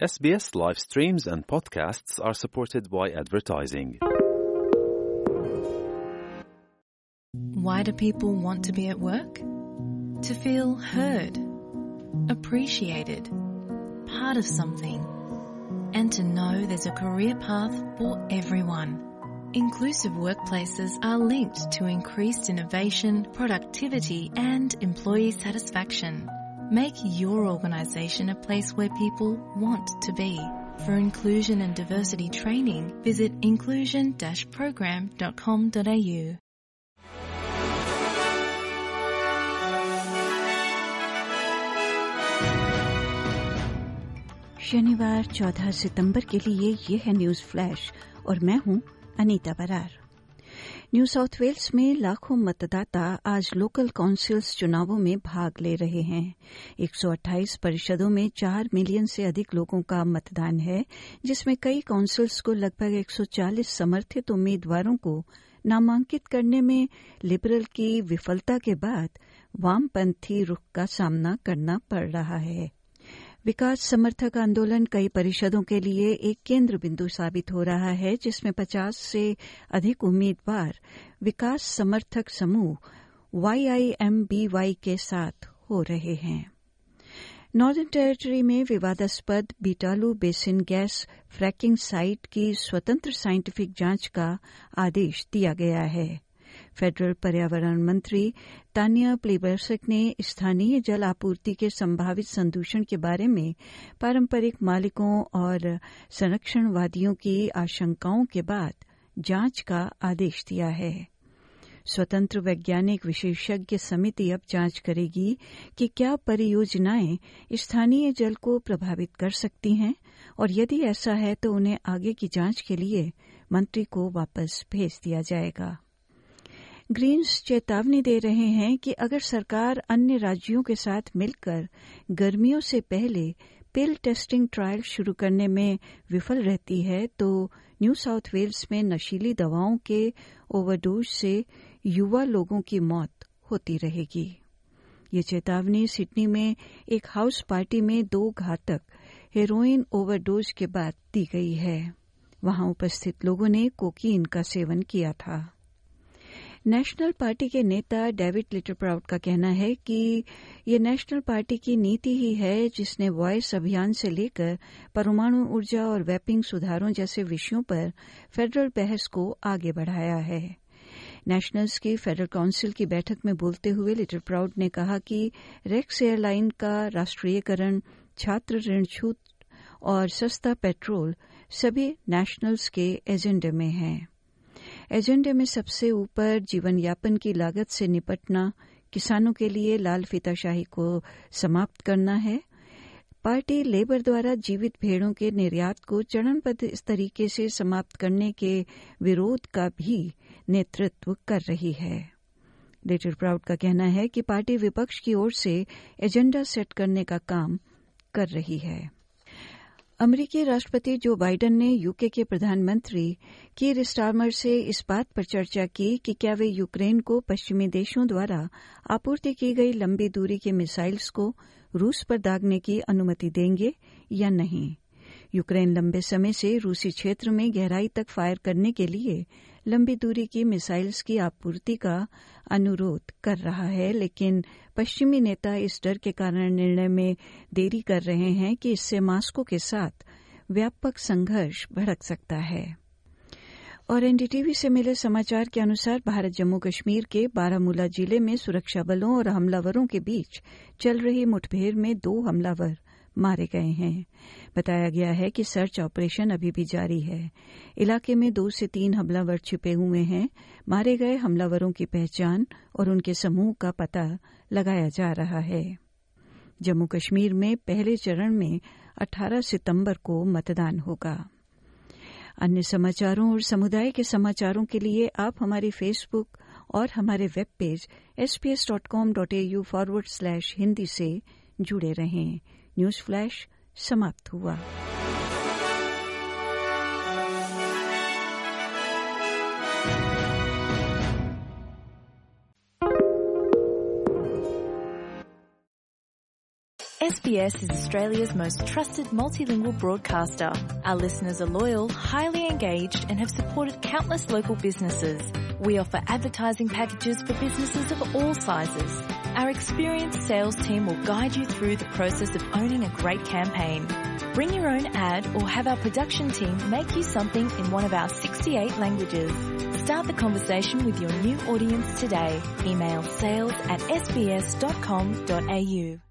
SBS live streams and podcasts are supported by advertising. Why do people want to be at work? To feel heard, appreciated, part of something, and to know there's a career path for everyone. Inclusive workplaces are linked to increased innovation, productivity, and employee satisfaction. Make your organisation a place where people want to be. For inclusion and diversity training, visit inclusion-program.com.au. शनिवार 14 सितंबर के लिए ये है news flash और मैं हूं Anita Brar. New South Wales में लाखों मतदाता आज लोकल काउंसिल्स चुनावों में भाग ले रहे हैं। 128 परिषदों में 4 मिलियन से अधिक लोगों का मतदान है, जिसमें कई काउंसिल्स को लगभग 140 समर्थित उम्मीदवारों को नामांकित करने में लिबरल की विफलता के बाद वामपंथी रुख का सामना करना पड़ रहा है। विकास समर्थक आंदोलन कई परिषदों के लिए एक केंद्र बिंदु साबित हो रहा है, जिसमें 50 से अधिक उम्मीदवार विकास समर्थक समूह YIMBY के साथ हो रहे हैं। नॉर्दर्न टेरिटरी में विवादास्पद Beetaloo Basin gas fracking site की स्वतंत्र साइंटिफिक जांच का आदेश दिया गया है। फेडरल पर्यावरण मंत्री तानिया प्लीबर्सक ने स्थानीय जल आपूर्ति के संभावित संदूषण के बारे में पारंपरिक मालिकों और संरक्षणवादियों की आशंकाओं के बाद जांच का आदेश दिया है। स्वतंत्र वैज्ञानिक विशेषज्ञ समिति अब जांच करेगी कि क्या परियोजनाएं स्थानीय जल को प्रभावित कर सकती हैं और यदि ऐसा है तो उन्हें आगे की जांच के लिए मंत्री को वापस भेज दिया जाएगा। ग्रीन्स चेतावनी दे रहे हैं कि अगर सरकार अन्य राज्यों के साथ मिलकर गर्मियों से पहले पिल टेस्टिंग ट्रायल शुरू करने में विफल रहती है तो न्यू साउथ वेल्स में नशीली दवाओं के ओवरडोज से युवा लोगों की मौत होती रहेगी। ये चेतावनी सिडनी में एक हाउस पार्टी में 2 घातक हेरोइन ओवरडोज के बाद दी गई है। वहां उपस्थित लोगों ने कोकीन का सेवन किया था। नेशनल पार्टी के नेता डेविड लिटलप्राउड का कहना है कि ये नेशनल पार्टी की नीति ही है जिसने वॉइस अभियान से लेकर परमाणु ऊर्जा और वेपिंग सुधारों जैसे विषयों पर फेडरल बहस को आगे बढ़ाया है। नेशनल्स की फेडरल काउंसिल की बैठक में बोलते हुए लिटलप्राउड ने कहा कि रेक्स एयरलाइन का राष्ट्रीयकरण, छात्र ऋण छूट और सस्ता पेट्रोल सभी नेशनल्स के एजेंडे में हैं। एजेंडे में सबसे ऊपर जीवन यापन की लागत से निपटना, किसानों के लिए लाल फीताशाही को समाप्त करना है। पार्टी लेबर द्वारा जीवित भेड़ों के निर्यात को चरणबद्ध इस तरीके से समाप्त करने के विरोध का भी नेतृत्व कर रही है। लिटलप्राउड का कहना है कि पार्टी विपक्ष की ओर से एजेंडा सेट करने का काम कर रही है। अमेरिकी राष्ट्रपति जो बाइडेन ने यूके के प्रधानमंत्री कीर स्टारमर से इस बात पर चर्चा की कि क्या वे यूक्रेन को पश्चिमी देशों द्वारा आपूर्ति की गई लंबी दूरी के मिसाइल्स को रूस पर दागने की अनुमति देंगे या नहीं। यूक्रेन लंबे समय से रूसी क्षेत्र में गहराई तक फायर करने के लिए लंबी दूरी की मिसाइल्स की आपूर्ति का अनुरोध कर रहा है, लेकिन पश्चिमी नेता इस डर के कारण निर्णय में देरी कर रहे हैं कि इससे मास्को के साथ व्यापक संघर्ष भड़क सकता है। और एनडीटीवी से मिले समाचार के अनुसार भारत जम्मू कश्मीर के बारामूला जिले में सुरक्षा बलों और हमलावरों के बीच चल रही मुठभेड़ में 2 हमलावर मारे गए हैं। बताया गया है कि सर्च ऑपरेशन अभी भी जारी है। इलाके में 2 से 3 हमलावर छिपे हुए हैं। मारे गए हमलावरों की पहचान और उनके समूह का पता लगाया जा रहा है। जम्मू कश्मीर में पहले चरण में 18 सितंबर को मतदान होगा। अन्य समाचारों और समुदाय के समाचारों के लिए आप हमारी फेसबुक और हमारे वेब पेज sbs.com.au/hindi से जुड़े रहें। न्यूज़ फ्लैश समाप्त हुआ। SBS SBS is Australia's most trusted multilingual broadcaster. Our listeners are loyal, highly engaged and have supported countless local businesses. We offer advertising packages for businesses of all sizes. Our experienced sales team will guide you through the process of owning a great campaign. Bring your own ad or have our production team make you something in one of our 68 languages. Start the conversation with your new audience today. Email sales@sbs.com.au.